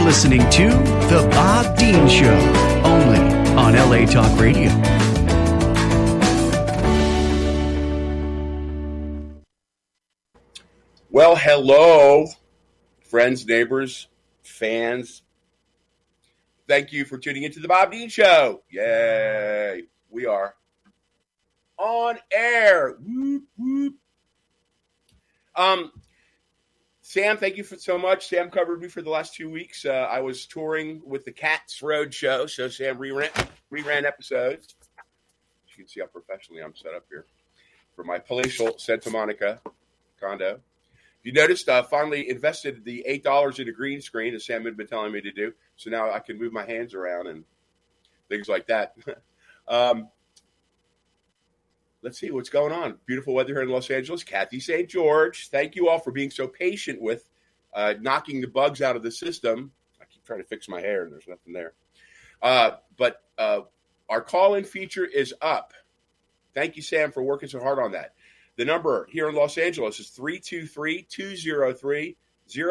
listening to The Bob Dean Show, only on LA Talk Radio. Well, hello, friends, neighbors, fans. Thank you for tuning into The Bob Dean Show. Yay. We are on air. Whoop, whoop. Sam, thank you so much. Sam covered me for the last 2 weeks. I was touring with the Cats Road Show, so Sam reran episodes. You can see how professionally I'm set up here for my palatial Santa Monica condo. You noticed I finally invested the $8 in a green screen, as Sam had been telling me to do, so now I can move my hands around and things like that. Let's see what's going on. Beautiful weather here in Los Angeles. Kathy St. George, thank you all for being so patient with knocking the bugs out of the system. I keep trying to fix my hair, and there's nothing there. But our call-in feature is up. Thank you, Sam, for working so hard on that. The number here in Los Angeles is 323-203-0815.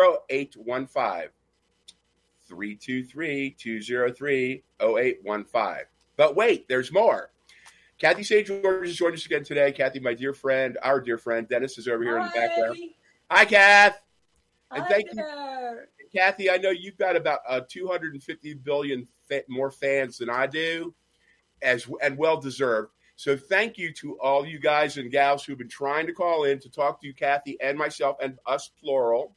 323-203-0815. But wait, there's more. Kathy St. George has joined us again today. Kathy, my dear friend, our dear friend, Dennis is over here in the background. Hi, Kath. And thank you. Kathy, I know you've got about 250 billion more fans than I do, and well-deserved. So thank you to all you guys and gals who've been trying to call in to talk to you, Kathy, and myself, and us, plural.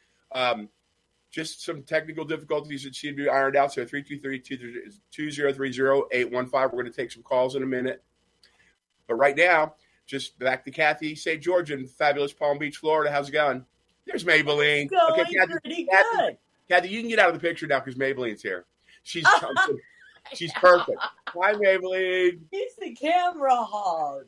Just some technical difficulties that seem to be ironed out. So 323-203-0815. We're going to take some calls in a minute. But right now, just back to Kathy St. George in fabulous Palm Beach, Florida. How's it going? There's Maybelline. Okay, Kathy, pretty good. Kathy, you can get out of the picture now because Maybelline's here. She's perfect. Hi, Maybelline. He's the camera hog.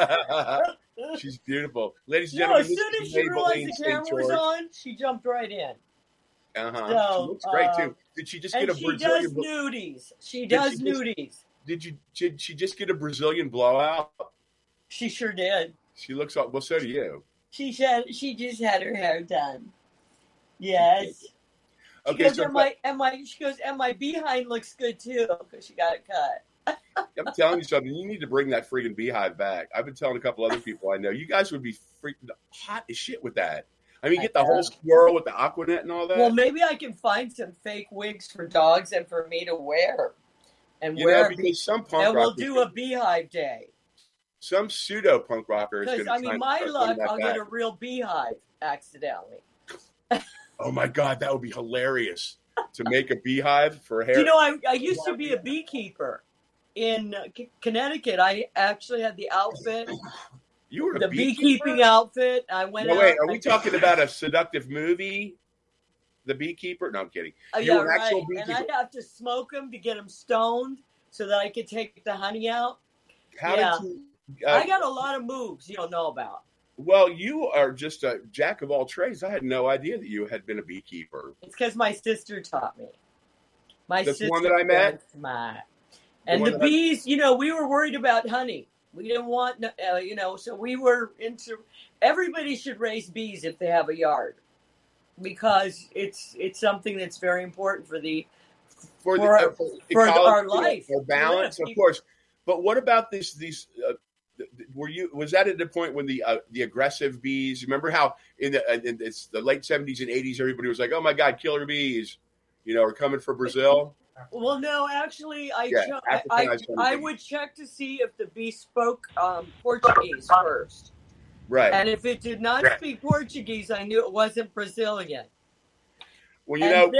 She's beautiful. Ladies and gentlemen, as soon as she realized the camera was on, she jumped right in. Uh-huh. So, she looks great, too. Did she just get a Brazilian... She does nudies. Did she just get a Brazilian blowout? She sure did. She looks like... Well, so do you. She just had her hair done. Yes. Okay, she goes, and my behind looks good, too, because she got it cut. I'm telling you something. You need to bring that freaking beehive back. I've been telling a couple other people I know. You guys would be freaking hot as shit with that. I mean, get the whole swirl with the Aquanet and all that. Well, maybe I can find some fake wigs for dogs and for me to wear. Because some punk rockers... we'll do a beehive day. Some pseudo punk rocker is going to... Because, my luck, I'll get a real beehive accidentally. Oh, my God. That would be hilarious to make a beehive for hair. You know, I used to be a beekeeper in Connecticut. I actually had the outfit... You were the beekeeping outfit. I went out. Wait, are we talking about a seductive movie? The Beekeeper? No, I'm kidding. Yeah, right. And I'd have to smoke them to get them stoned so that I could take the honey out. Did you, I got a lot of moves you don't know about. Well, you are just a jack of all trades. I had no idea that you had been a beekeeper. It's because my sister taught me. That's the one that I met? And the bees, we were worried about honey. We didn't want, so we were into, everybody should raise bees if they have a yard because it's something that's very important for our life. For balance, of course. But what about these was that at the point when the aggressive bees, remember how in the late 70s and 80s, everybody was like, oh my God, killer bees, are coming for Brazil? Well, no, actually, I would check to see if the bee spoke Portuguese first. Right. And if it did not speak Portuguese, I knew it wasn't Brazilian. Well,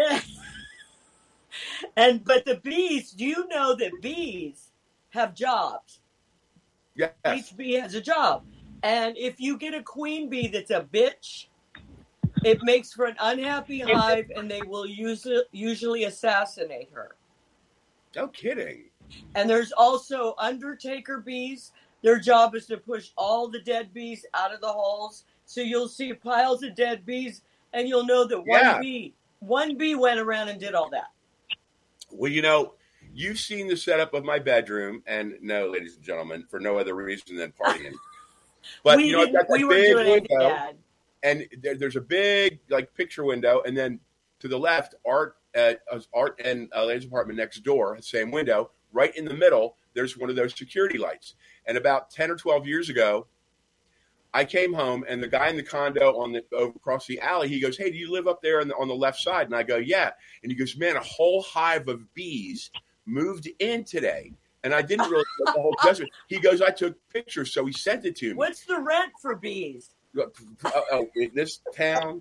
but the bees, do you know that bees have jobs? Yes. Each bee has a job. And if you get a queen bee that's a bitch, it makes for an unhappy hive, and they will usually assassinate her. No kidding. And there's also undertaker bees. Their job is to push all the dead bees out of the holes. So you'll see piles of dead bees, and you'll know that one bee went around and did all that. Well, you've seen the setup of my bedroom, and no, ladies and gentlemen, for no other reason than partying. But I've got that big window. And there's a big picture window, and then to the left, art Art and Elaine's apartment next door, same window. Right in the middle, there's one of those security lights. And about 10 or 12 years ago, I came home, and the guy in the condo over across the alley, he goes, "Hey, do you live up there on the left side?" And I go, "Yeah." And he goes, "Man, a whole hive of bees moved in today." And I didn't really get the whole judgment. He goes, "I took pictures," so he sent it to me. What's the rent for bees? In this town,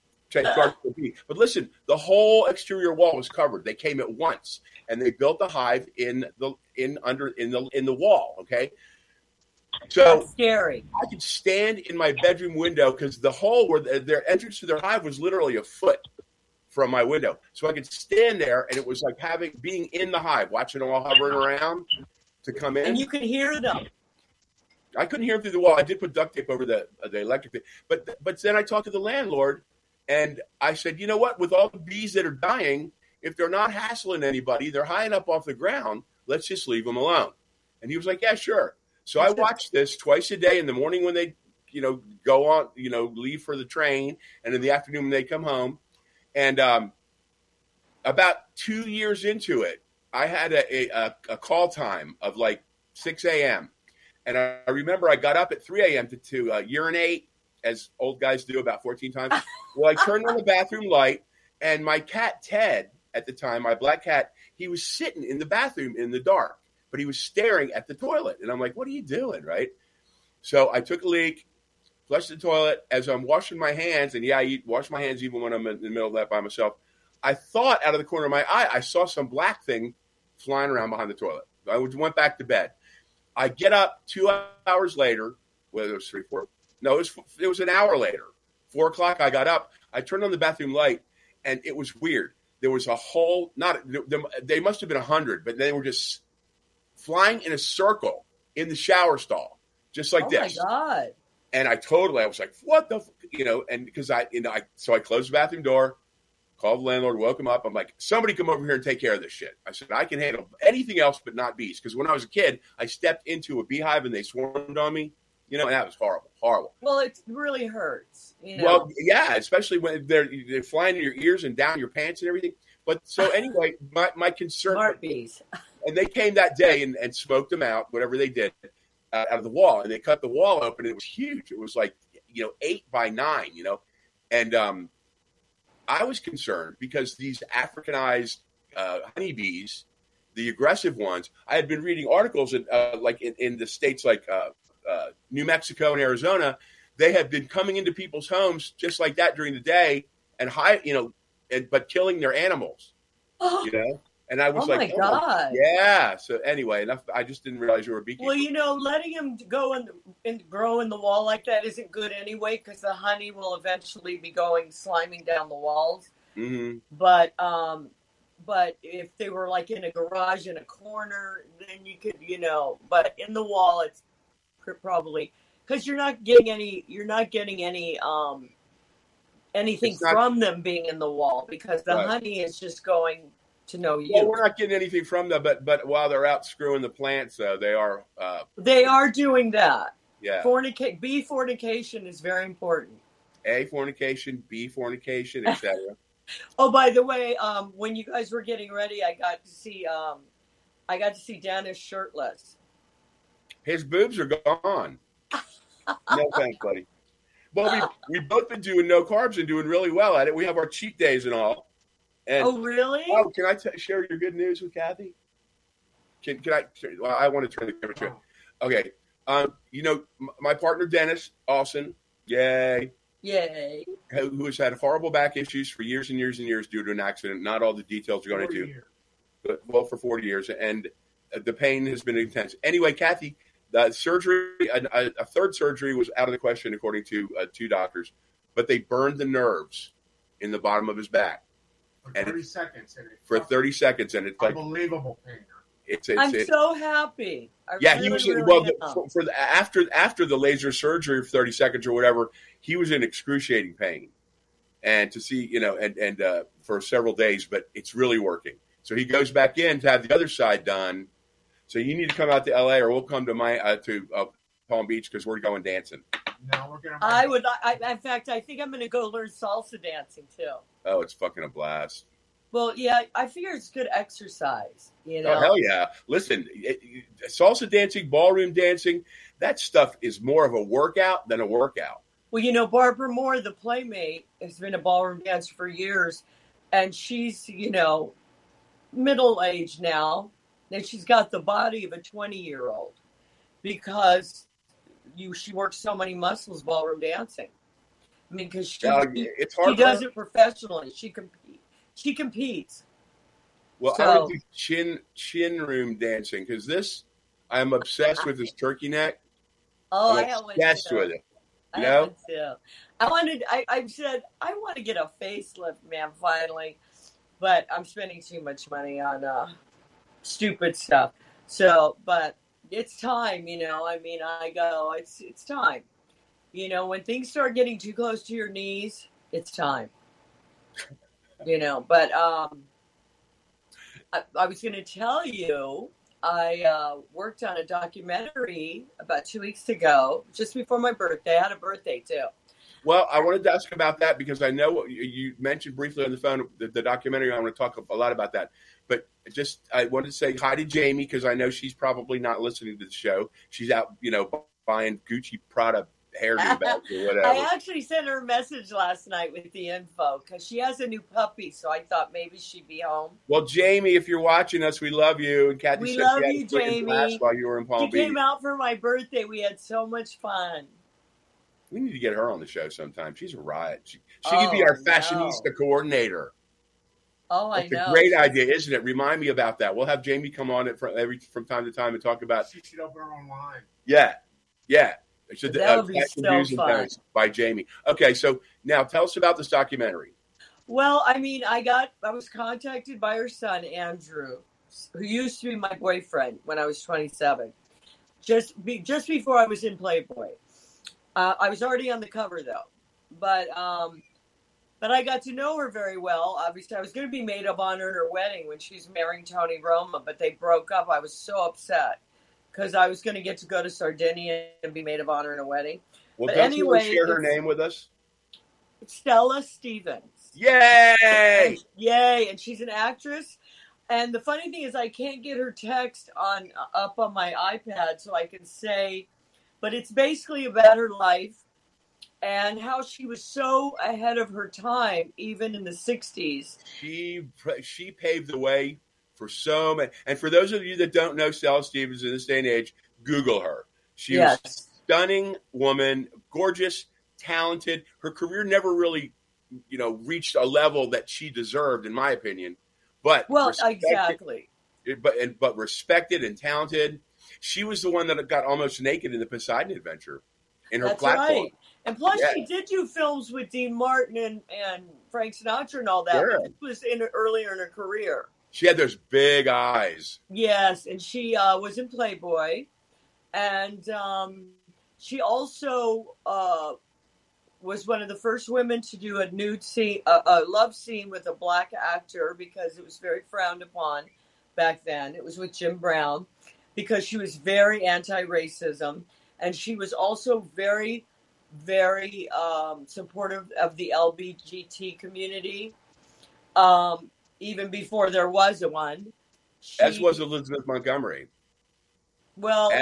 but listen, the whole exterior wall was covered. They came at once, and they built a hive in the wall. Okay, so that's scary. I could stand in my bedroom window because the hole where their entrance to their hive was literally a foot from my window. So I could stand there, and it was like being in the hive, watching them all hovering around to come in. And you could hear them. I couldn't hear them through the wall. I did put duct tape over the electric thing. But then I talked to the landlord, and I said, "You know what? With all the bees that are dying, if they're not hassling anybody, they're high enough off the ground, let's just leave them alone." And he was like, "Yeah, sure." So I watched this twice a day in the morning when they, go on, leave for the train, and in the afternoon when they come home. And about 2 years into it, I had a call time of like 6 a.m. And I remember I got up at 3 a.m. to urinate, as old guys do, about 14 times. Well, I turned on the bathroom light, and my cat, Ted, at the time, my black cat, he was sitting in the bathroom in the dark, but he was staring at the toilet. And I'm like, "What are you doing?" Right? So I took a leak, flushed the toilet. As I'm washing my hands, and I wash my hands even when I'm in the middle of that by myself, I thought out of the corner of my eye, I saw some black thing flying around behind the toilet. I went back to bed. I get up 2 hours later, whether it was 3, 4, no, it was an hour later. 4 o'clock, I got up. I turned on the bathroom light, and it was weird. There was a whole, they must have been 100, but they were just flying in a circle in the shower stall, just like this. Oh, my God. And I was like, "What the, and because so I closed the bathroom door, called the landlord, woke him up. I'm like, "Somebody come over here and take care of this shit." I said, "I can handle anything else but not bees." Because when I was a kid, I stepped into a beehive and they swarmed on me, and that was horrible. Well, it really hurts. Well, yeah, especially when they're flying in your ears and down your pants and everything. But so anyway, my concern. Smart bees. And they came that day and smoked them out, whatever they did, out of the wall. And they cut the wall open. And it was huge. It was like, 8 by 9, And I was concerned because these Africanized honeybees, the aggressive ones, I had been reading articles in the states like New Mexico and Arizona. They have been coming into people's homes just like that during the day and but killing their animals, And I was my God. Yeah. So anyway, I just didn't realize you were a beekeeper. Well, letting him go and grow in the wall like that isn't good anyway, because the honey will eventually be sliming down the walls. Mm-hmm. But if they were like in a garage in a corner, then you could, but in the wall, it's probably because you're not getting anything from them being in the wall, because the honey is just going to know you. Well, we're not getting anything from them, but while they're out screwing the plants, they are. They are doing that. Yeah. Bee fornication is very important. A, fornication, B, fornication, etc. Oh, by the way, when you guys were getting ready, I got to see Dennis shirtless. His boobs are gone. No thanks, buddy. Well, we both been doing no carbs and doing really well at it. We have our cheat days and all. And, oh, really? Oh, can I share your good news with Kathy? Can I? Well, I want to turn the camera to it. Okay. My partner Dennis Olson, yay, who has had horrible back issues for years and years and years due to an accident. Not all the details are going into, but for 40 years, and the pain has been intense. Anyway, Kathy, the surgery, a third surgery was out of the question according to 2 doctors, but they burned the nerves in the bottom of his back. For 30 seconds. For 30 seconds, and it's like unbelievable pain. I'm so happy. He was after the laser surgery for 30 seconds or whatever, he was in excruciating pain, and to see and for several days, but it's really working. So he goes back in to have the other side done. So you need to come out to LA, or we'll come to Palm Beach because we're going dancing. No, we're gonna. In fact, I think I'm going to go learn salsa dancing too. Oh, it's fucking a blast. Well, yeah, I figure it's good exercise, Oh, hell yeah. Listen, salsa dancing, ballroom dancing, that stuff is more of a workout than a workout. Well, Barbara Moore, the Playmate, has been a ballroom dancer for years, and she's, middle-aged now, and she's got the body of a 20-year-old because she works so many muscles ballroom dancing. I mean, because it's hard. She does it professionally. She competes. Well, I would do chin room dancing because I'm obsessed with this turkey neck. Oh, I'm obsessed with it. You know? I said I want to get a facelift, man, finally, but I'm spending too much money on stupid stuff. So, but it's time, I go, it's time. When things start getting too close to your knees, it's time. But I was going to tell you, I worked on a documentary about 2 weeks ago, just before my birthday. I had a birthday, too. Well, I wanted to ask about that because I know you mentioned briefly on the phone the documentary. I want to talk a lot about that. But I wanted to say hi to Jamie because I know she's probably not listening to the show. She's out, buying Gucci Prada hairdo bags or whatever. I actually sent her a message last night with the info because she has a new puppy, so I thought maybe she'd be home. Well, Jamie, if you're watching us, we love you. And Kathy we said love she you, Jamie. While you were in Palm Beach. She came out for my birthday. We had so much fun. We need to get her on the show sometime. She's a riot. She could be our fashionista coordinator. Oh, I know. It's a great idea, isn't it? Remind me about that. We'll have Jamie come on it from time to time and talk about. She should open her own line. Yeah. That would be so fun. By Jamie. Okay, so now tell us about this documentary. Well, I was contacted by her son, Andrew, who used to be my boyfriend when I was 27, just before I was in Playboy. I was already on the cover, though. But I got to know her very well. Obviously, I was going to be maid of honor at her wedding when she was marrying Tony Roma, but they broke up. I was so upset because I was going to get to go to Sardinia and be maid of honor at a wedding. Well, but anyway, you share her name with us? Stella Stevens. Yay! Yay! And she's an actress. And the funny thing is I can't get her text up on my iPad so I can say, but it's basically about her life and how she was so ahead of her time, even in the 60s. She paved the way for so many. And for those of you that don't know Stella Stevens in this day and age, Google her. She was a stunning woman, gorgeous, talented. Her career never really, reached a level that she deserved, in my opinion. But exactly. But respected and talented. She was the one that got almost naked in the Poseidon Adventure in her platform. Right. And plus, she did do films with Dean Martin and Frank Sinatra and all that. Sure. But this was earlier in her career. She had those big eyes. Yes, and she was in Playboy. And she also was one of the first women to do a nude scene, a love scene with a black actor because it was very frowned upon back then. It was with Jim Brown because she was very anti-racism. And she was also very, very supportive of the LGBT community, even before there was one. As was Elizabeth Montgomery. Well,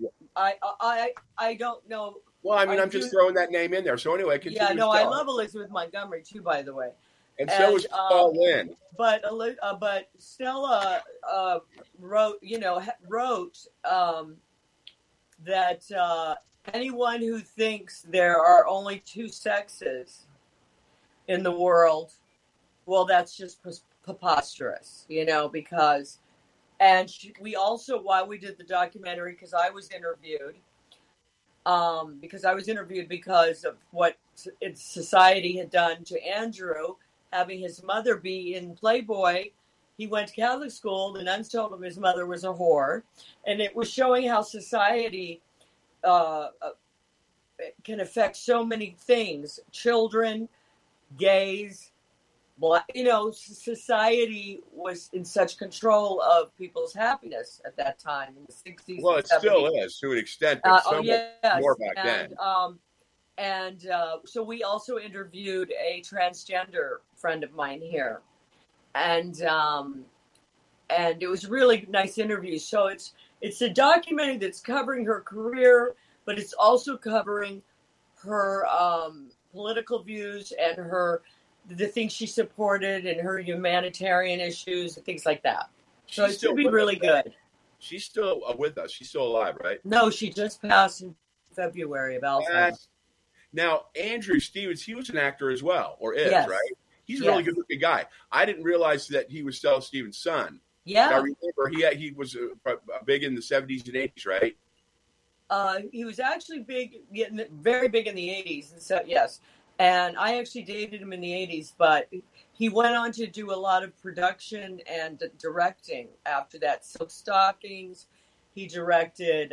I don't know. Well, I'm just throwing that name in there. So anyway, continue. Yeah, no, I love Elizabeth Montgomery too, by the way. And so was Paul Lynn. But Stella wrote that anyone who thinks there are only two sexes in the world, well, that's just preposterous, because, and we also, while we did the documentary, because I was interviewed because of what society had done to Andrew, having his mother be in Playboy. He went to Catholic school. The nuns told him his mother was a whore. And it was showing how society can affect so many things. Children, gays, black, society was in such control of people's happiness at that time in the 60s. Well, it 70s. Still is to an extent, but so much more back then. So we also interviewed a transgender friend of mine here. and it was really nice interviews. So it's a documentary that's covering her career, but it's also covering her political views and the things she supported and her humanitarian issues and things like that. So it should be really good. She's still with us. She's still alive, right? No, she just passed in February of Alzheimer's. Now, Andrew Stevens, he was an actor as well, or is, Yes. right? He's a really good-looking guy. I didn't realize that he was Stella Stevens' son. Yeah. I remember he was big in the 70s and 80s, right? He was actually very big in the 80s. And so, yes. And I actually dated him in the 80s, but he went on to do a lot of production and directing after that. Silk Stockings. He directed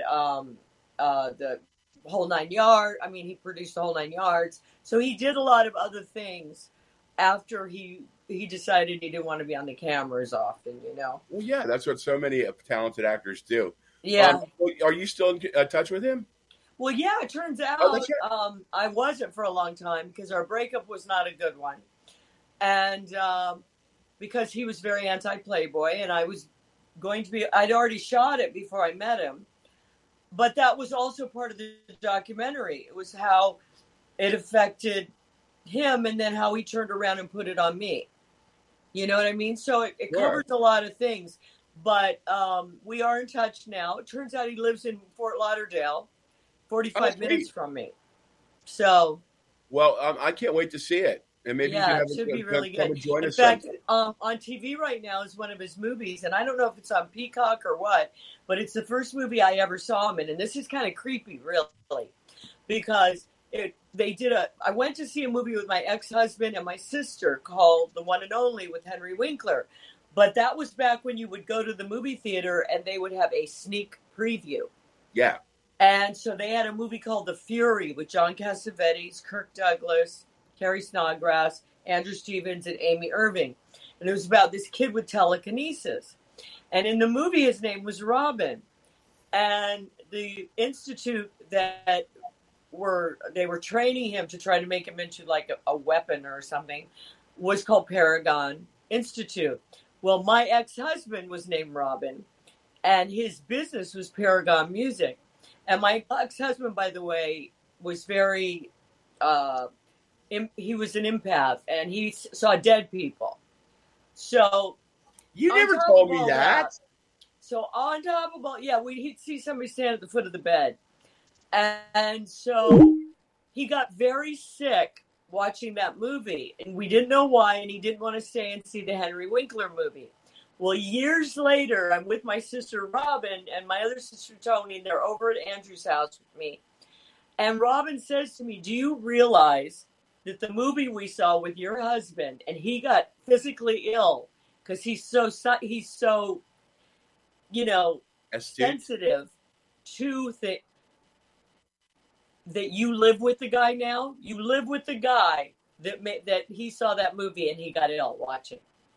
the Whole Nine Yards. I mean, he produced the Whole Nine Yards. So he did a lot of other things after he decided he didn't want to be on the camera as often, you know? Well, yeah, that's what so many talented actors do. Yeah. Are you still in touch with him? Well, yeah, it turns out I wasn't for a long time because our breakup was not a good one. And because he was very anti-Playboy and I'd already shot it before I met him. But that was also part of the documentary. It was how it affected him and then how he turned around and put it on me. You know what I mean? So it covers a lot of things. But we are in touch now. It turns out he lives in Fort Lauderdale, 45 minutes from me. So. Well, I can't wait to see it. And maybe you can have it should be really good. Come and join us. In fact, on TV right now is one of his movies, and I don't know if it's on Peacock or what, but it's the first movie I ever saw him in, and this is kind of creepy, really, because I went to see a movie with my ex-husband and my sister called The One and Only with Henry Winkler, but that was back when you would go to the movie theater and they would have a sneak preview. Yeah. And so they had a movie called The Fury with John Cassavetes, Kirk Douglas, Carrie Snodgrass, Andrew Stevens, and Amy Irving. And it was about this kid with telekinesis. And in the movie, his name was Robin. And the institute that they were training him to try to make him into like a weapon or something was called Paragon Institute. Well, my ex-husband was named Robin, and his business was Paragon Music. And my ex-husband, by the way, was very... he was an empath, and he saw dead people. So you never told me that. So on top of all, he'd see somebody stand at the foot of the bed, and so he got very sick watching that movie, and we didn't know why, and he didn't want to stay and see the Henry Winkler movie. Well, years later, I'm with my sister Robin and my other sister Tony, and they're over at Andrew's house with me, and Robin says to me, "Do you realize that the movie we saw with your husband, and he got physically ill because he's so sensitive to that you live with the guy now? You live with the guy that he saw that movie and he got ill watching."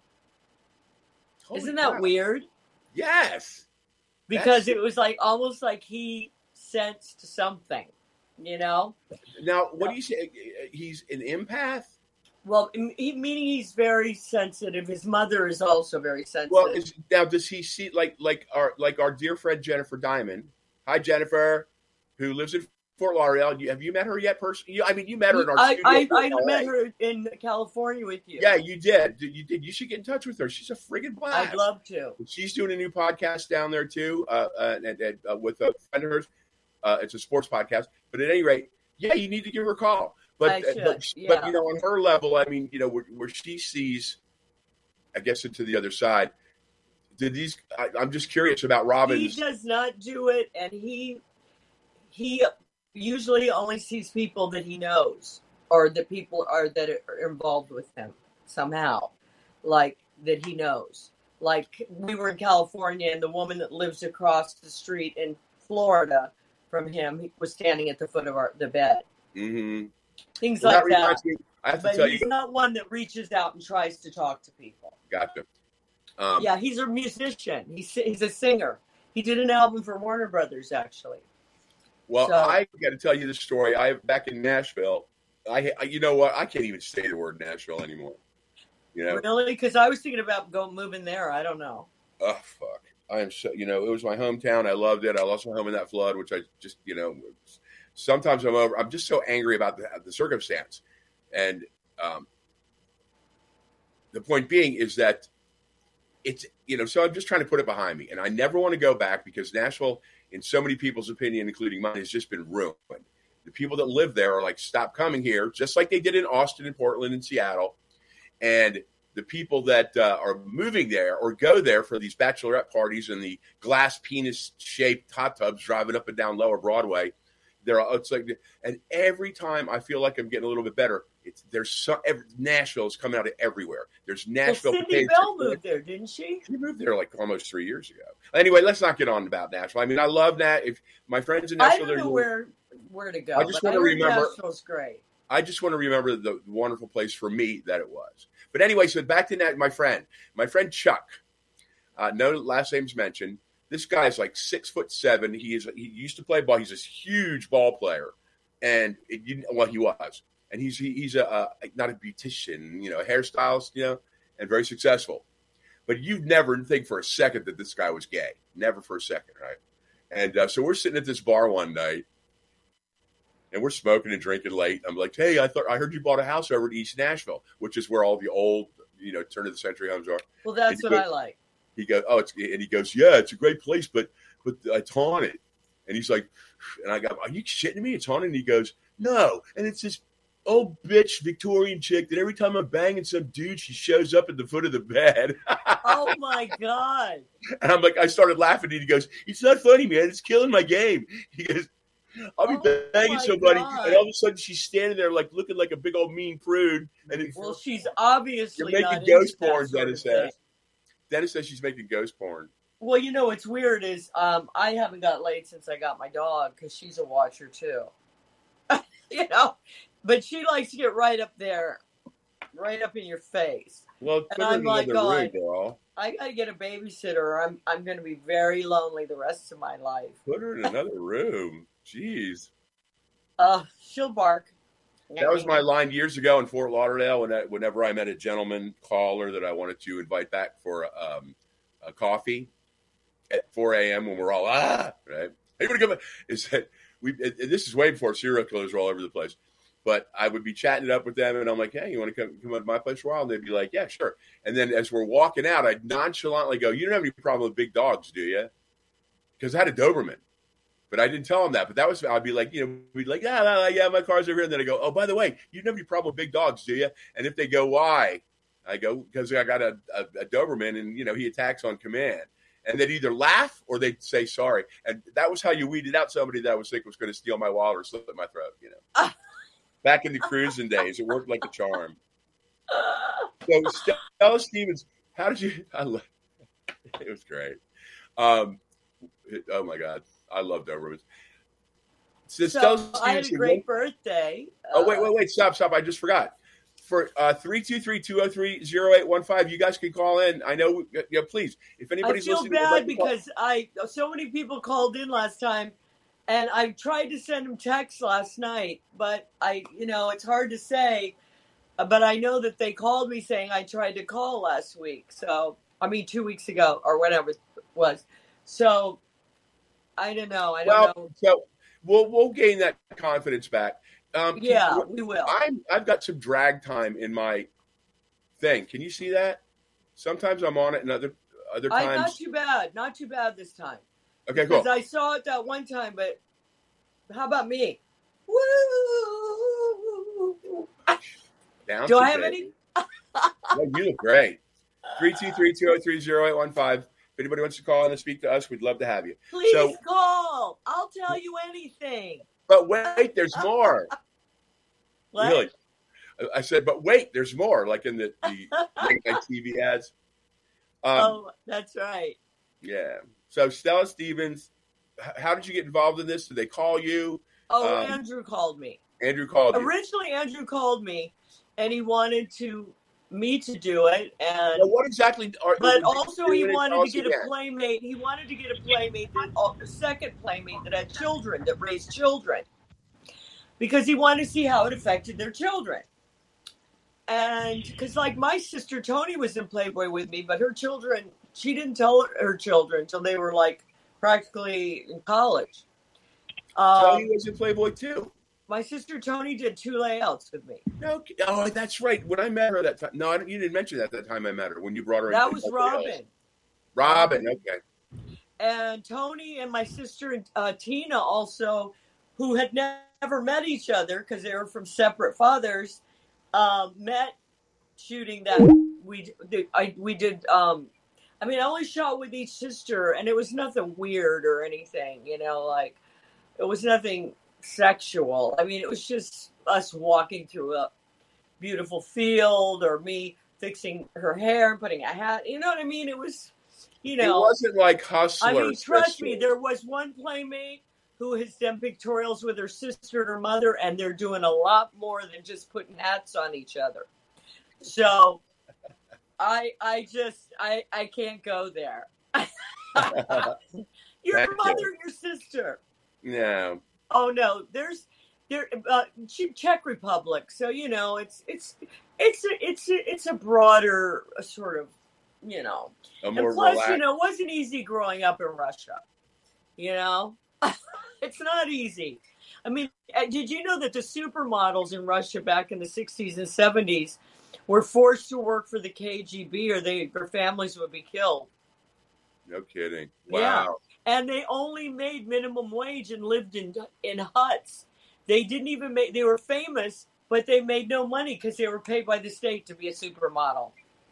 Isn't that weird? Yes. Because it was like almost like he sensed something, you know? Now, what do you say? He's an empath? Well, meaning he's very sensitive. His mother is also very sensitive. Well, now does he see like our dear friend Jennifer Diamond? Hi, Jennifer, who lives in Fort Lauderdale. Have you met her yet? You met her in our studio. I met her in California with you. Yeah, you did. You should get in touch with her. She's a friggin' blast. I'd love to. She's doing a new podcast down there too, with a friend of hers. It's a sports podcast. But at any rate, yeah, you need to give her a call. But on her level, I mean, where she sees, I guess, into the other side. I'm just curious about Robin's. He does not do it, and he usually only sees people that he knows, or the people that are involved with him somehow, like that he knows. Like we were in California, and the woman that lives across the street in Florida from him was standing at the foot of the bed. Mm-hmm. Things like that. I have to but tell he's not one that reaches out and tries to talk to people. Gotcha. He's a musician. He's a singer. He did an album for Warner Brothers, actually. Well, I got to tell you the story. Back in Nashville, you know what? I can't even say the word Nashville anymore. You know, Really? Because I was thinking about moving there. I don't know. oh fuck, I am so, you know, it was my hometown. I loved it. I lost my home in that flood, which I just, you know, sometimes I'm just so angry about the circumstance. And the point being is that it's, you know, so I'm just trying to put it behind me. And I never want to go back because Nashville, in so many people's opinion, including mine, has just been ruined. The people that live there are like, stop coming here, just like they did in Austin and Portland and Seattle. And the people that are moving there or go there for these bachelorette parties and the glass penis-shaped hot tubs driving up and down Lower Broadway, it's like, and every time I feel like I'm getting a little bit better, Nashville is coming out of everywhere. There's Nashville. Cindy Bell moved there, didn't she? She moved there like almost 3 years ago. Anyway, let's not get on about Nashville. I mean, I love that. If my friends in Nashville, I don't know where to go. I just want to remember. Nashville's great. I just want to remember the wonderful place for me that it was. But anyway, so back to that, my friend Chuck. No last name's mentioned. This guy's like 6'7". He used to play ball. He's this huge ball player, and he was. And he's a not a beautician, you know, a hairstylist, you know, and very successful. But you'd never think for a second that this guy was gay. Never for a second, right? And so we're sitting at this bar one night, and we're smoking and drinking late. I'm like, hey, I heard you bought a house over at East Nashville, which is where all the old, you know, turn of the century homes are. Well, that's what I like. He goes, he goes, yeah, it's a great place, but it's haunted. And he's like, and I go, are you shitting me? It's haunted. And he goes, no. And it's this old bitch Victorian chick that every time I'm banging some dude, she shows up at the foot of the bed. Oh my God. And I'm like, I started laughing, and he goes, it's not funny, man. It's killing my game. He goes, I'll be banging somebody, and all of a sudden she's standing there like looking like a big old mean prude. And she's obviously you're making ghost porn, Dennis says. Dennis says she's making ghost porn. Well, you know what's weird is I haven't got laid since I got my dog because she's a watcher too. You know, but she likes to get right up there, right up in your face. Well, and I'm like, oh, I gotta get a babysitter, or I'm going to be very lonely the rest of my life. Put her in another room. Jeez. She'll bark. That was my line years ago in Fort Lauderdale whenever I met a gentleman caller that I wanted to invite back for a coffee at 4 a.m. when we're all, right? Hey, you want to come? Is that this is way before serial killers were all over the place. But I would be chatting it up with them, and I'm like, hey, you want to come up to my place for a while? And they'd be like, yeah, sure. And then as we're walking out, I'd nonchalantly go, you don't have any problem with big dogs, do you? Because I had a Doberman. But I didn't tell them that. But I'd be like, you know, we'd like, yeah, my car's over here. And then I go, oh, by the way, you don't have any problem with big dogs, do you? And if they go, why? I go, because I got a Doberman, and, you know, he attacks on command. And they'd either laugh or they'd say sorry. And that was how you weeded out somebody that I was thinking was going to steal my wallet or slip at my throat, you know. Back in the cruising days, it worked like a charm. So Stella Stevens, how did you? It was great. Oh my God, I love Dobermans. So I had a great birthday. Oh wait, stop! I just forgot. For 323-203-0815, you guys can call in. I know, please. If anybody's listening, I feel bad because so many people called in last time. And I tried to send him texts last night, but it's hard to say. But I know that they called me saying I tried to call last week. 2 weeks ago or whatever it was. So I don't know. I don't know. So we'll gain that confidence back. We will. I've got some drag time in my thing. Can you see that? Sometimes I'm on it, and other times. Not too bad this time. Okay, cool. Because I saw it that one time, but how about me? Woo! Do I have any? No, you look great. 323-203-0815. If anybody wants to call in and speak to us, we'd love to have you. Please call. I'll tell you anything. But wait, there's more. What? Really? I said, but wait, there's more, like in the TV ads. That's right. Yeah. So Stella Stevens, how did you get involved in this? Did they call you? Andrew called me. Andrew called you. Originally, Andrew called me, and he wanted me to do it. And now what exactly? But also, he wanted to get a playmate. He wanted to get a playmate, a second playmate that had children, that raised children, because he wanted to see how it affected their children. And because, like, my sister Tony was in Playboy with me, but her children, she didn't tell her children until they were like practically in college. Tony was in Playboy too. My sister Tony did 2 layouts with me. No, oh, that's right. When I met her that time, no, you didn't mention that time I met her when you brought her. That was Robin. Robin, okay. And Tony and my sister Tina also, who had never met each other because they were from separate fathers, met shooting that we did. I only shot with each sister, and it was nothing weird or anything. Like it was nothing sexual. I mean, it was just us walking through a beautiful field, or me fixing her hair and putting a hat. You know what I mean? It was, It wasn't like Hustler. I mean, trust me, there was one playmate who has done pictorials with her sister and her mother, and they're doing a lot more than just putting hats on each other. So I can't go there. Your mother and your sister. No. Oh no, they're Czech Republic. So it's a broader sort of, A more and plus, relaxed. it wasn't easy growing up in Russia. It's not easy. I mean, did you know that the supermodels in Russia back in the 60s and 70s were forced to work for the KGB, or their families would be killed? No kidding. Wow. Yeah. And they only made minimum wage and lived in huts. They didn't even they were famous, but they made no money because they were paid by the state to be a supermodel.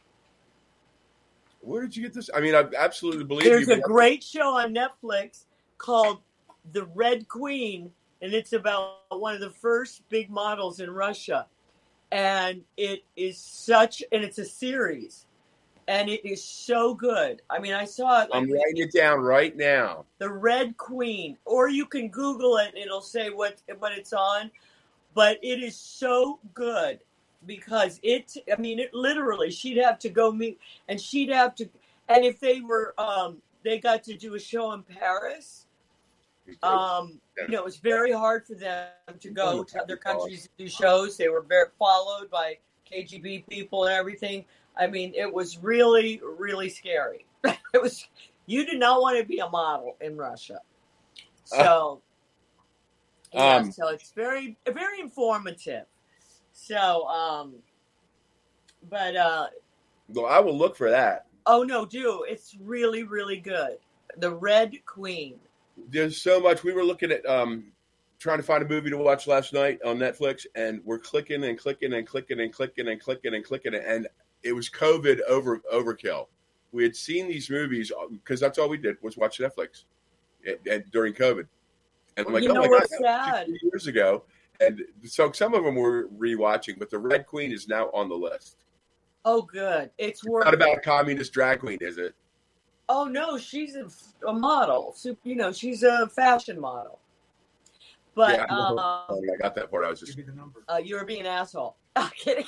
Where did you get this? I mean, I absolutely believe you. There's a great show on Netflix called The Red Queen, and it's about one of the first big models in Russia. And it's a series. And it is so good. I mean, I saw it. I'm writing it down right now. The Red Queen. Or you can Google it and it'll say what it's on. But it is so good because it literally, she'd have to go meet, and and if they were, they got to do a show in Paris. It was very hard for them to go to other countries to do shows. They were very followed by KGB people and everything. I mean, it was really, really scary. You did not want to be a model in Russia. So, so it's very, very informative. So, well, I will look for that. Oh, no, do. It's really, really good. The Red Queen. There's so much. We were looking at trying to find a movie to watch last night on Netflix, and we're clicking and clicking and clicking and clicking and clicking and clicking, and it was COVID overkill. We had seen these movies because that's all we did was watch Netflix during COVID. And I'm like, oh my God, that was 2 years ago. And so some of them we're rewatching, but The Red Queen is now on the list. Oh, good. It's not about a communist drag queen, is it? Oh, no, she's a model. She's a fashion model. But yeah, I got that part. I was just you were being an asshole. I'm kidding.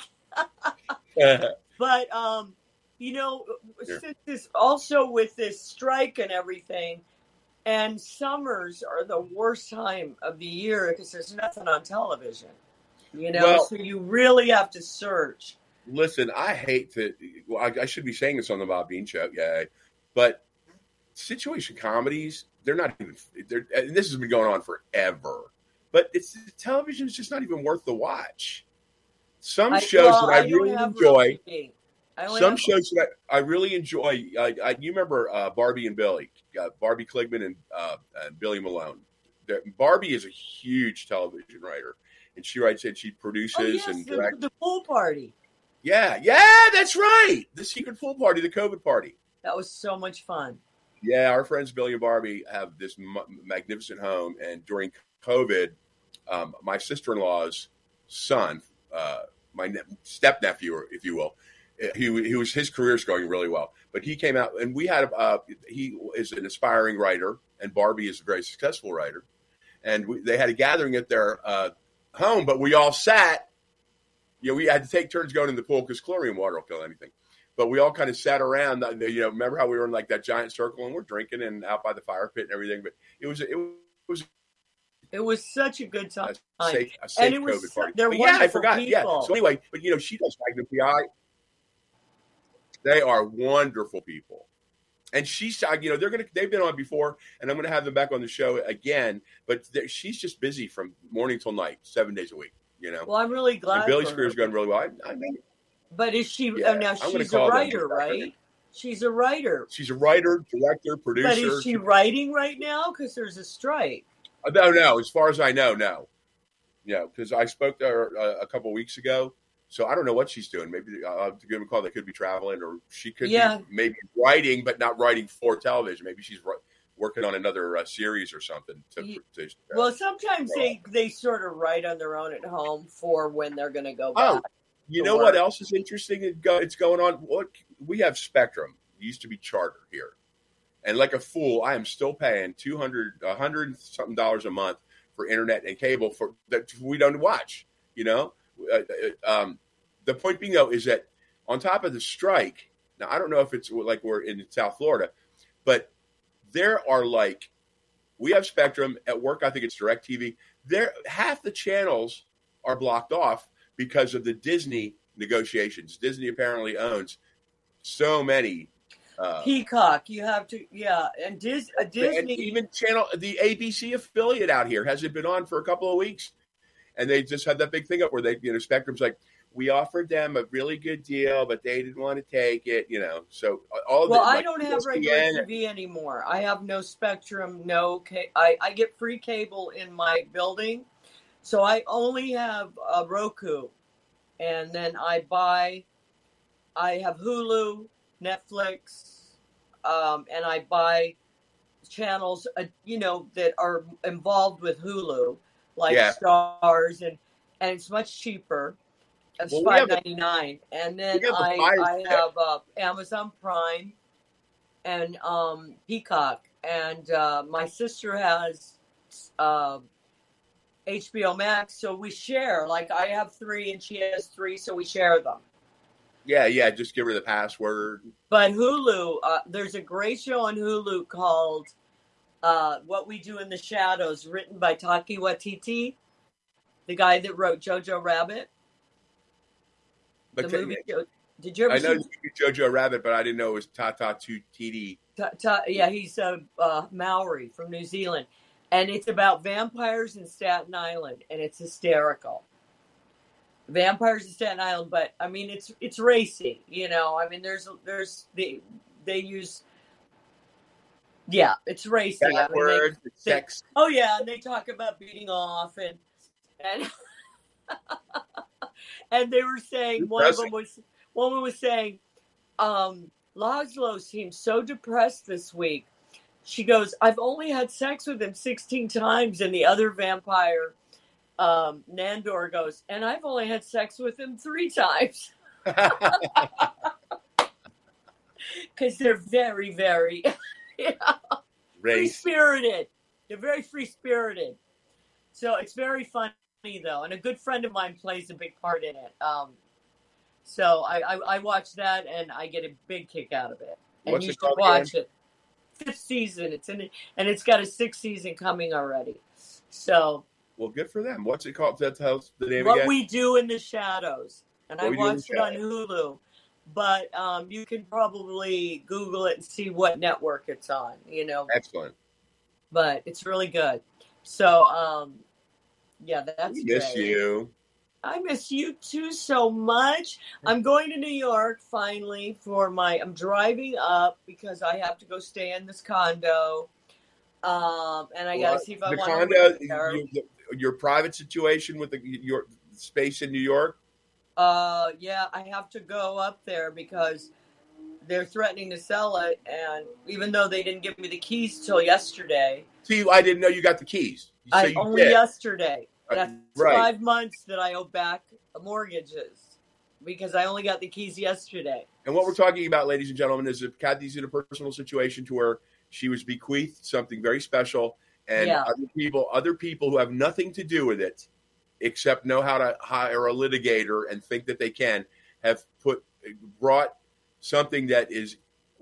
But since this also with this strike and everything, and summers are the worst time of the year because there's nothing on television. So you really have to search. Listen, I hate to. Well, I should be saying this on the Bob Dean Show, yeah. But situation comedies, they're not even. And this has been going on forever. But television is just not even worth the watch. Some shows that I really enjoy. Some shows that I really enjoy. You remember Barbie and Billy, Barbie Kligman and Billy Malone. Barbie is a huge television writer, and she writes and she produces and directs. The pool party. Yeah, that's right. The secret pool party, the COVID party. That was so much fun. Yeah, our friends Billy and Barbie have this magnificent home, and during COVID, my sister-in-law's son, my step-nephew, if you will, his career's going really well. But he came out, and we had he is an aspiring writer, and Barbie is a very successful writer. And they had a gathering at their home, but we all sat. We had to take turns going in the pool because chlorine water will kill anything. But we all kind of sat around. Remember how we were in like that giant circle and we're drinking and out by the fire pit and everything. But it was It was such a good time. A safe and it was COVID party. they're But wonderful I forgot. people. Yeah. So anyway, but she does Magnum PI. They are wonderful people. And she's, they've been on before, and I'm going to have them back on the show again. But she's just busy from morning till night, 7 days a week. Well, I'm really glad. And Billy Spears going really well. I mean, but is she? Yeah, now I'm she's a writer, right? She's a writer. She's a writer, director, producer. But is she writing right now? Because there's a strike. No. As far as I know, no. Yeah, because I spoke to her a couple of weeks ago. So I don't know what she's doing. Maybe I'll have to give them a call. They could be traveling, or she could be maybe writing, but not writing for television. Maybe she's working on another series or something. Well, sometimes they sort of write on their own at home for when they're going to go back. Oh, you know what else is interesting? It's going on. We have Spectrum. It used to be Charter here, and like a fool, I am still paying $100 something a month for internet and cable for that we don't watch. The point being, though, is that on top of the strike, now I don't know if it's like we're in South Florida, but there are we have Spectrum at work. I think it's DirecTV. Half the channels are blocked off because of the Disney negotiations. Disney apparently owns so many. Peacock, you have to, and Disney. And even the ABC affiliate out here hasn't been on for a couple of weeks. And they just had that big thing up where Spectrum's like, we offered them a really good deal, but they didn't want to take it, So I don't have regular TV anymore. I have no Spectrum, I get free cable in my building, so I only have Roku, and then I have Hulu, Netflix, and I buy channels, that are involved with Hulu. Like Stars, and it's much cheaper. It's $5.99, and then I have Amazon Prime and Peacock, and my sister has HBO Max, so we share. Like I have 3 and she has 3, so we share them. Yeah, just give her the password. But Hulu, there's a great show on Hulu called What We Do in the Shadows, written by Taika Waititi, the guy that wrote Jojo Rabbit. But movie. Did you ever see? I know Jojo Rabbit, but I didn't know it was Tata Tutiti. Yeah, he's a Maori from New Zealand, and it's about vampires in Staten Island, and it's hysterical. Vampires in Staten Island, but I mean it's racy, I mean they use. Yeah, it's racy. Words, sex. Oh yeah, and they talk about beating off and and they were saying one woman was saying, Laszlo seems so depressed this week. She goes, I've only had sex with him 16 times, and the other vampire, Nandor, goes, and I've only had sex with him 3 times. Because they're very, very free-spirited. They're very free-spirited. So it's very funny, though. And a good friend of mine plays a big part in it. So I watch that, and I get a big kick out of it. And you should watch it. 5th season. It's got a 6th season coming already. So. Well, good for them. What's it called? That tells the name What again? We Do in the Shadows. And I watched it on Hulu. But you can probably Google it and see what network it's on, Excellent. But it's really good. So, that's we miss great. you. I miss you too so much. I'm going to New York finally I'm driving up because I have to go stay in this condo. And I got to see if I want to condo, your private situation with your space in New York. Yeah, I have to go up there because they're threatening to sell it, and even though they didn't give me the keys till yesterday. See, I didn't know you got the keys. Only yesterday. That's right. 5 months that I owe back mortgages because I only got the keys yesterday. And what we're talking about, ladies and gentlemen, is that Kathy's in a personal situation to where she was bequeathed something very special, and other people who have nothing to do with it, except know how to hire a litigator and think that they can, have brought something that is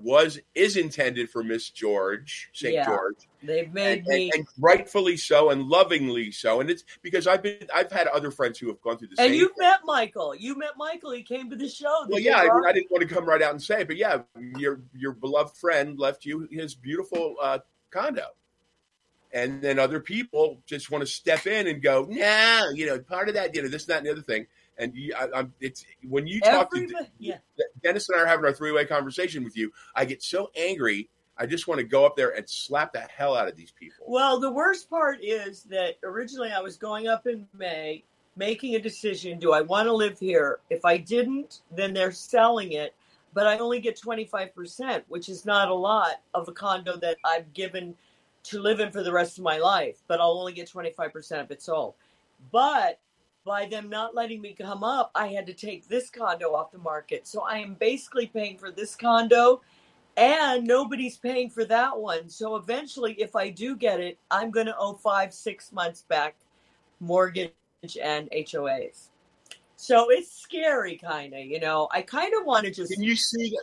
is intended for Miss George, St. George. They've made me, and rightfully so, and lovingly so. And it's because I've had other friends who have gone through the same. And you met Michael. You met Michael. He came to the show. Well, yeah, I didn't want to come right out and say it, but yeah, your beloved friend left you his beautiful condo. And then other people just want to step in and go, nah, part of that, this, that, and the other thing. And it's when you talk to Dennis and I are having our three-way conversation with you, I get so angry. I just want to go up there and slap the hell out of these people. Well, the worst part is that originally I was going up in May, making a decision. Do I want to live here? If I didn't, then they're selling it. But I only get 25%, which is not a lot of a condo that I've given to live in for the rest of my life. But I'll only get 25% of it sold. But by them not letting me come up, I had to take this condo off the market. So I am basically paying for this condo, and nobody's paying for that one. So eventually, if I do get it, I'm going to owe 5-6 months back mortgage and HOAs. So it's scary, kind of, I kind of want to just... Can you see?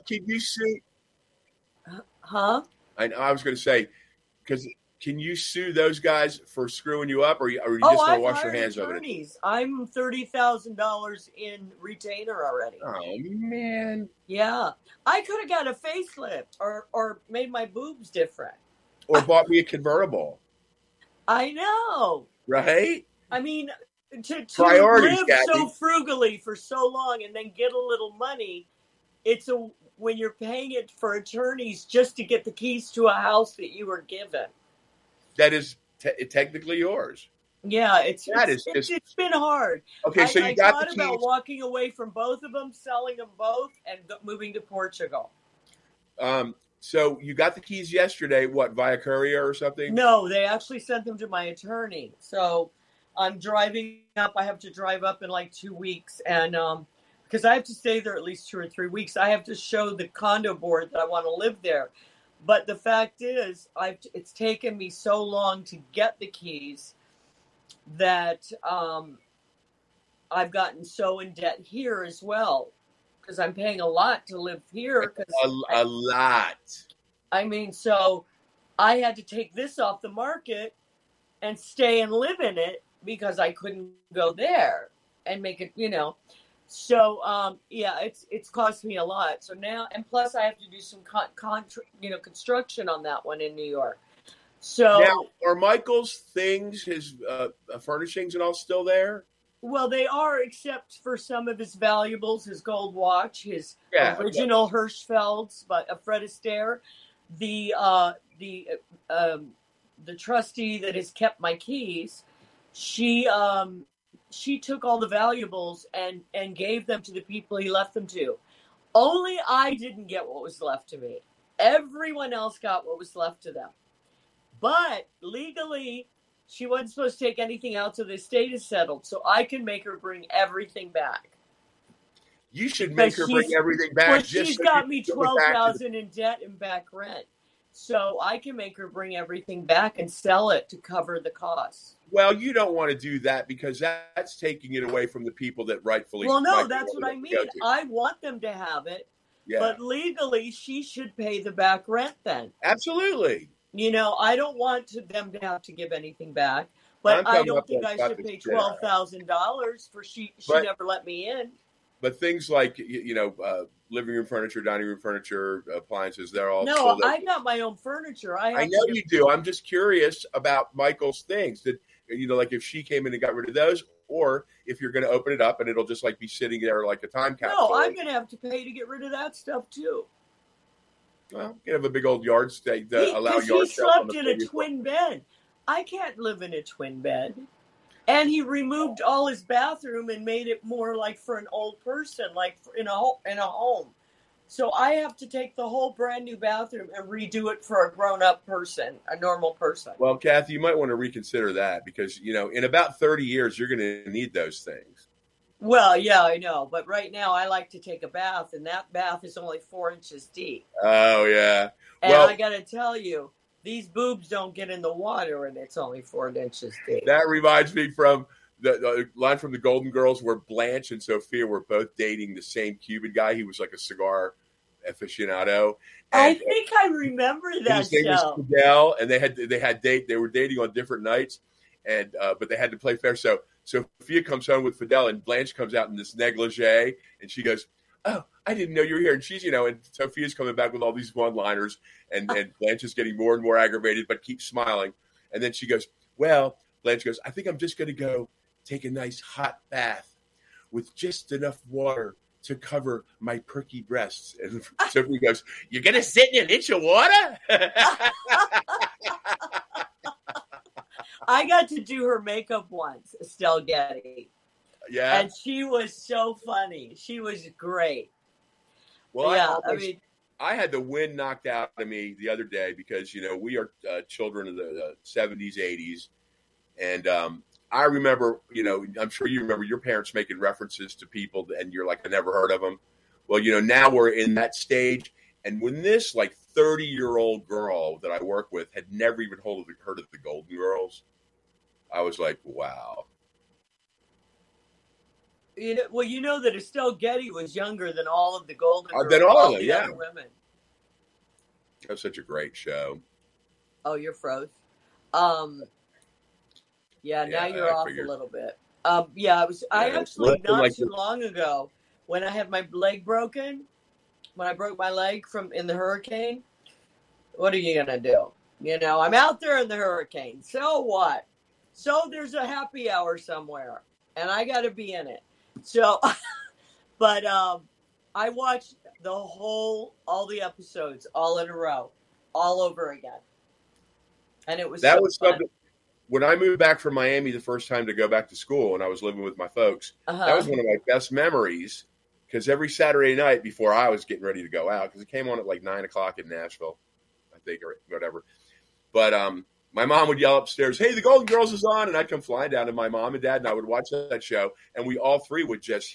Huh? I was going to say, because... Can you sue those guys for screwing you up, or are you just going to wash your hands attorneys. Of it? I'm $30,000 in retainer already. Oh, man. Yeah. I could have got a facelift or made my boobs different. Or bought me a convertible. I know. Right? I mean, to Priorities, live Kathy. so frugally for so long and then get a little money, when you're paying it for attorneys just to get the keys to a house that you were given. That is technically yours. Yeah, it's been hard. Okay, so you got the keys. I thought about walking away from both of them, selling them both, and moving to Portugal. So you got the keys yesterday, what, via courier or something? No, they actually sent them to my attorney. So I'm driving up. I have to drive up in like 2 weeks. And because I have to stay there at least 2 or 3 weeks, I have to show the condo board that I want to live there. But the fact is, it's taken me so long to get the keys that I've gotten so in debt here as well, because I'm paying a lot to live here. A lot. I mean, so I had to take this off the market and stay and live in it because I couldn't go there and make it, So, it's cost me a lot. So now, and plus I have to do some construction on that one in New York. So now, are Michael's things, his furnishings and all still there? Well, they are, except for some of his valuables, his gold watch, his original Hirschfelds, but a Fred Astaire, the trustee that has kept my keys, she took all the valuables and gave them to the people he left them to. Only I didn't get what was left to me. Everyone else got what was left to them. But legally, she wasn't supposed to take anything out till the estate is settled. So I can make her bring everything back. You should make her bring everything back. Well, she's got me $12,000 in debt and back rent. So I can make her bring everything back and sell it to cover the costs. Well, you don't want to do that because that's taking it away from the people that rightfully. Well, no, that's what I mean. I want them to have it, but legally, she should pay the back rent then. Absolutely. I don't want them to have to give anything back, but I don't think I should pay $12,000 for she never let me in. But things like living room furniture, dining room furniture, appliances, they're all. No, I got my own furniture. I know you do. I'm just curious about Michael's things. That like if she came in and got rid of those, or if you're going to open it up and it'll just like be sitting there like a time capsule. No, I'm going to have to pay to get rid of that stuff too. Well, you have a big old yard stay to allow yard. He slept in a twin bed. I can't live in a twin bed. And he removed all his bathroom and made it more like for an old person, like in a home. So I have to take the whole brand new bathroom and redo it for a grown-up person, a normal person. Well, Kathy, you might want to reconsider that because, in about 30 years, you're going to need those things. Well, yeah, I know. But right now I like to take a bath, and that bath is only 4 inches deep. Oh, yeah. And I got to tell you, these boobs don't get in the water, and it's only 4 inches deep. That reminds me from the line from the Golden Girls where Blanche and Sophia were both dating the same Cuban guy. He was like a cigar aficionado. I And think I remember that his name show. was Fidel, and they were dating on different nights, and but they had to play fair. So Sophia comes home with Fidel, and Blanche comes out in this negligee, and she goes, "Oh, I didn't know you were here." And she's, and Sophia's coming back with all these one-liners, and Blanche is getting more and more aggravated, but keeps smiling. And then she goes, "Well," Blanche goes, "I think I'm just going to go take a nice hot bath with just enough water to cover my perky breasts." And Sophie goes, "You're going to sit in an inch of water?" I got to do her makeup once, Estelle Getty. Yeah. And she was so funny. She was great. Well, yeah, I had the wind knocked out of me the other day because, we are children of the 70s, 80s. And I remember, I'm sure you remember your parents making references to people and you're like, I never heard of them. Well, now we're in that stage. And when this 30-year-old girl that I work with had never even heard of the Golden Girls, I was like, wow. That Estelle Getty was younger than all of the Golden Girls. Than all of them, other women. That was such a great show. Oh, you're froze. Yeah, now you're off a little bit. I actually not too long ago when I had my leg broken, when I broke my leg in the hurricane. What are you gonna do? I'm out there in the hurricane. So what? So there's a happy hour somewhere, and I got to be in it. So, but I watched all the episodes all in a row, all over again, and it was that so was fun. something. When I moved back from Miami the first time to go back to school, and I was living with my folks, that was one of my best memories. Because every Saturday night before I was getting ready to go out, because it came on at 9:00 in Nashville, I think, or whatever. But my mom would yell upstairs, "Hey, the Golden Girls is on," and I'd come flying down, and my mom and dad and I would watch that show, and we all three would just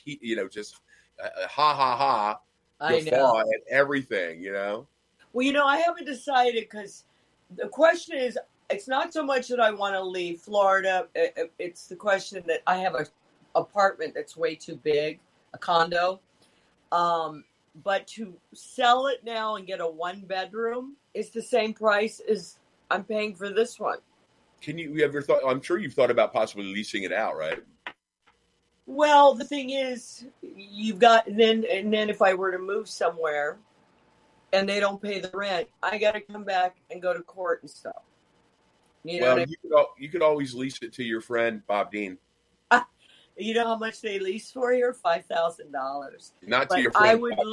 ha ha ha, guffaw at everything, Well, I haven't decided because the question is, it's not so much that I want to leave Florida. It's the question that I have an apartment that's way too big, a condo. But to sell it now and get a 1-bedroom is the same price as I'm paying for this one. Can you ever thought? I'm sure you've thought about possibly leasing it out, right? Well, the thing is, you've got then if I were to move somewhere and they don't pay the rent, I got to come back and go to court and stuff. You could always lease it to your friend Bob Dean. You know how much they lease for here? $5,000. Not to your friend.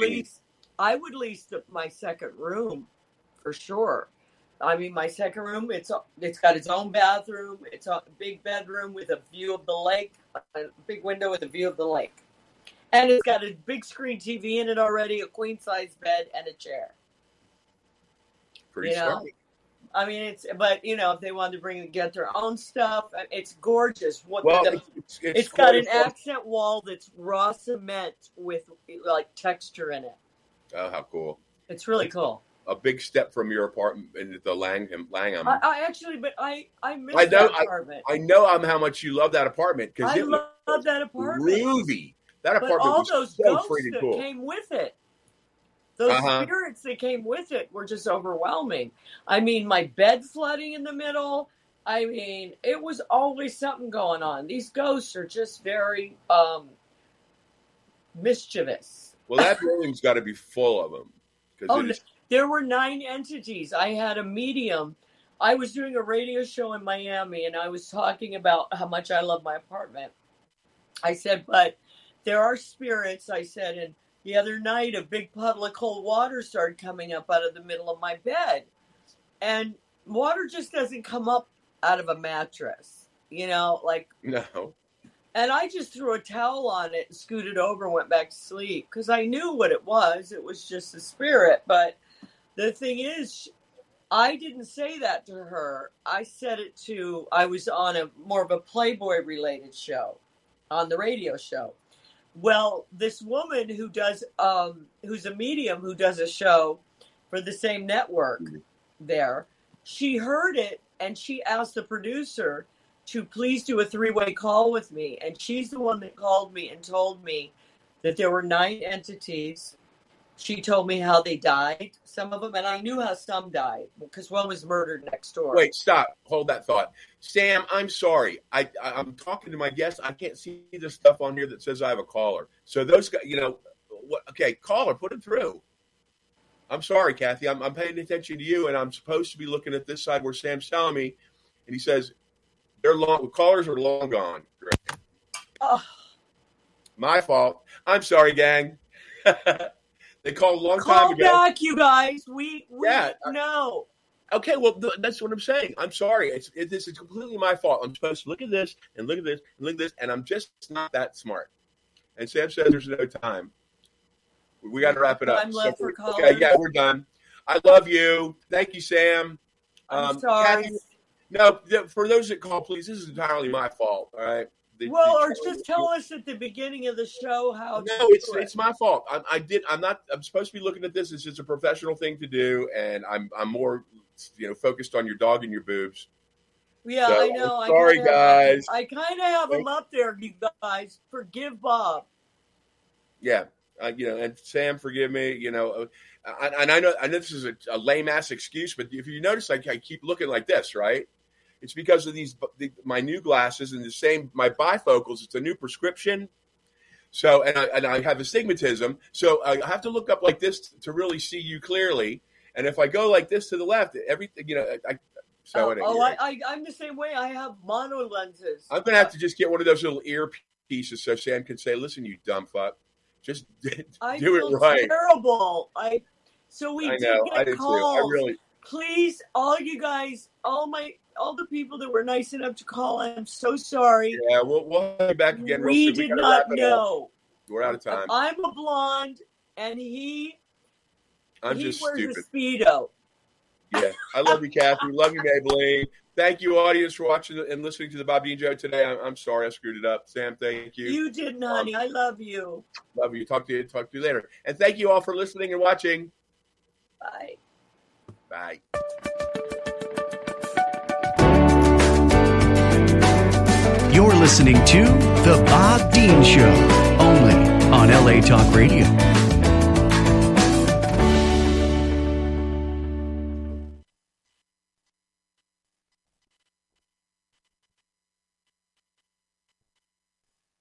I would lease my second room for sure. I mean, my second room, it's got its own bathroom. It's a big bedroom with a view of the lake, a big window with a view of the lake. And it's got a big screen TV in it already, a queen-size bed, and a chair. Pretty smart. I mean, if they wanted to get their own stuff, it's gorgeous. It's got an accent wall that's raw cement with texture in it. Oh, how cool! It's really cool. A big step from your apartment in the Langham. I miss that apartment. I know how much you love that apartment because I love that apartment. Groovy. That apartment all was those so ghosts freaking cool. Came with it. Those spirits that came with it were just overwhelming. I mean, my bed flooding in the middle. I mean, it was always something going on. These ghosts are just very mischievous. Well, that building's got to be full of them. There were 9 entities. I had a medium. I was doing a radio show in Miami, and I was talking about how much I love my apartment. I said, but there are spirits, I said, and the other night, a big puddle of cold water started coming up out of the middle of my bed. And water just doesn't come up out of a mattress, No. And I just threw a towel on it and scooted over and went back to sleep because I knew what it was. It was just a spirit. But the thing is, I didn't say that to her. I said it I was on more of a Playboy-related show, on the radio show. Well, this woman who does, who's a medium who does a show for the same network there, she heard it and she asked the producer to please do a 3-way call with me. And she's the one that called me and told me that there were 9 entities. she told me how they died, some of them, and I knew how some died because one was murdered next door. Wait, stop. Hold that thought. Sam, I'm sorry. I'm talking to my guests. I can't see the stuff on here that says I have a caller. So those guys, okay, caller, put it through. I'm sorry, Kathy. I'm paying attention to you, and I'm supposed to be looking at this side where Sam's telling me, and he says, callers are long gone. Great. Oh. My fault. I'm sorry, gang. They called a long time ago. Call back, you guys. We know. Okay, well, that's what I'm saying. I'm sorry. This is completely my fault. I'm supposed to look at this and look at this and look at this, and I'm just not that smart. And Sam says there's no time. We got to wrap it up. Time left for callers. Okay, yeah, we're done. I love you. Thank you, Sam. I'm sorry. Kathy, no, for those that call, please, this is entirely my fault, all right? Or just tell us at the beginning of the show how. No, it's my fault. I'm supposed to be looking at this as just a professional thing to do, and I'm more, focused on your dog and your boobs. Yeah, so, I know. Sorry, guys. I kind of have them up there, you guys. Forgive Bob. Yeah, and Sam, forgive me. And I know this is a lame ass excuse, but if you notice, I keep looking like this, right? It's because of my new glasses and my bifocals. It's a new prescription. So, and I have astigmatism. So I have to look up like this to really see you clearly. And if I go like this to the left, everything, I'm the same way. I have mono lenses. I'm going to have to just get one of those little ear pieces so Sam can say, listen, you dumb fuck, just do it right. Terrible. So we did get calls. Please, all you guys, all the people that were nice enough to call, I'm so sorry. Yeah, we'll have you back again. We did not know. We're out of time. I'm a blonde, and he just wears stupid. A Speedo. Yeah, I love you, Kathy. Love you, Maybelline. Thank you, audience, for watching and listening to the Bob Dean Show today. I'm sorry I screwed it up. Sam, thank you. You didn't, honey. I love you. Love you. Talk to you later. And thank you all for listening and watching. Bye. Bye. You're listening to The Bob Dean Show, only on LA Talk Radio.